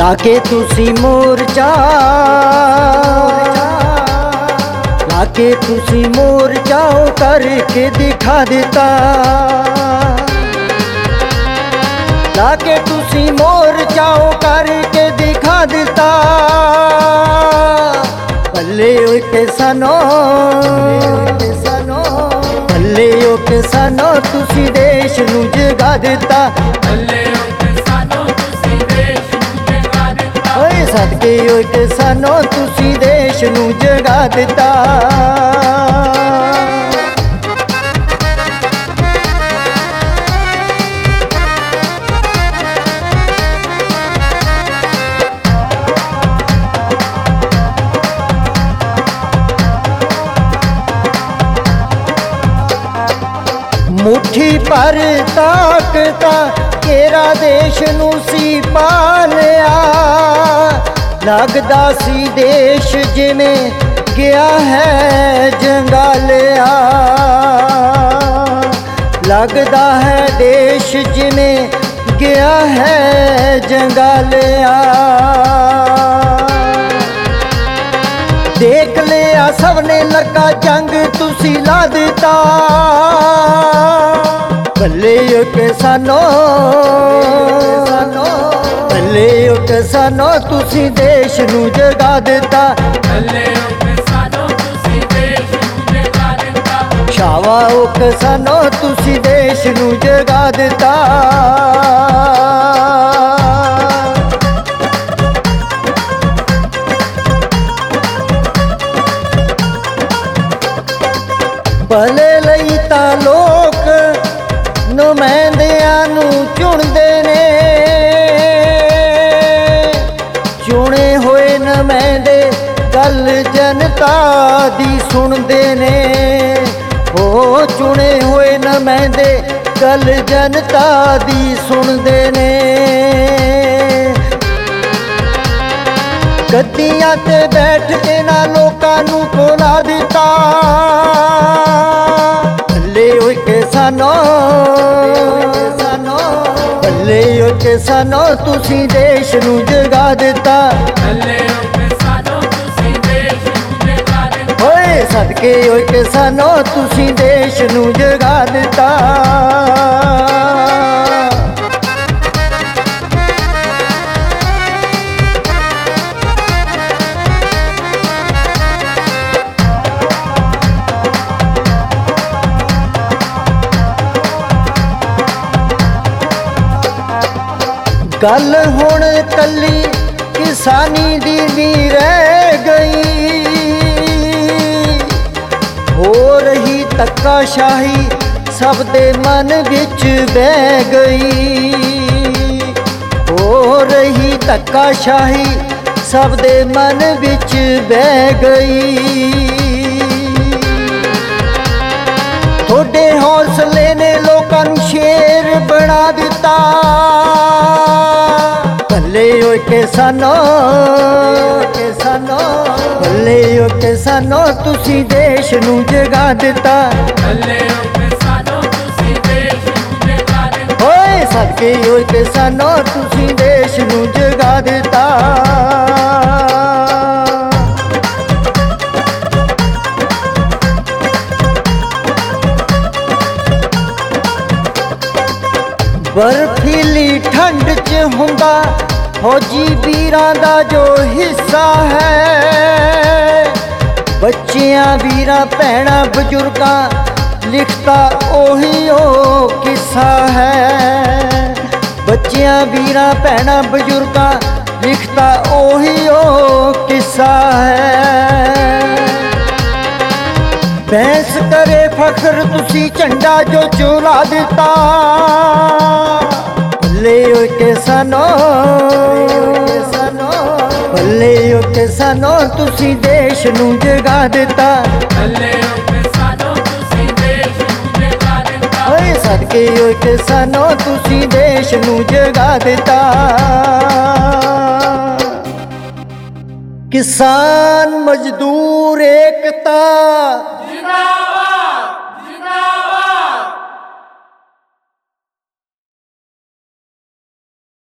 लाके तुसी मोर्चा, लाके तुसी मोर्चा करके दिखा दिता, लाके तुसी मोर्चा करके दिखा दिता। भले ओ किसानो, भले ओ किसानो तुसी देश नू जगा दिता। सदके ओ किसानो तुसी देश नू जगा दिता। मुट्ठी पर ताकता केरा देश नू सी पा लिया। लगदा सी देश जिमें गया है जंगालिया, लगदा है देश जिमें गया है जंगालिया। देख लिया सबने लगा जंग तुसी ला दिता। भले ओ किसानो, भले ओ किसानो तुसी देश नू जगा दिता। शावा ओ किसानो तुसी देश नू जगा दिता। भले लई तां लोक नुमाइंदियां नू चुनदे ने। चुने होए नुमाइंदे गल जनता दी सुनदे ने। ओ चुने होए नुमाइंदे गल जनता दी सुनदे ने। गद्दियां ते बैठ के ना लोकां नू कोला दिता। भले ओ किसानो, भले ओ किसानो तुसी देश नू जगा दिता। ओए सदके ओ किसानो तुसी देश नू जगा दिता। गल हुण कली किसानी दी नी रह गई। हो रही धक्काशाही सब दे मन विच बह गई। हो रही धक्काशाही सब दे मन विच बह गई। थोड़े हौसले ने लोकां नू शेर बना दिता। भले ओ किसानो, भले ओ किसानो तुसी देश नू जगा दिता। ओए सदके ओ किसानो तुसी देश नू जगा दिता। बर्फीली ठंड च हुंदा फौजी वीरां दा जो हिस्सा है। बच्चियां वीरां भैणां बजुर्गां लिखता ओही ओ किस्सा है। बच्चियां वीरां भैणां बजुर्गां लिखता ओही ओ किस्सा है। बैंस करे फख्र तुसी झंडा जो चुरा दिता। भले ओ किसानो, भले ओ किसानो तुसी देश नू जगा दिता। ओए सदके ओ किसानो तुसी देश नू जगा दिता। किसान मजदूर एकता।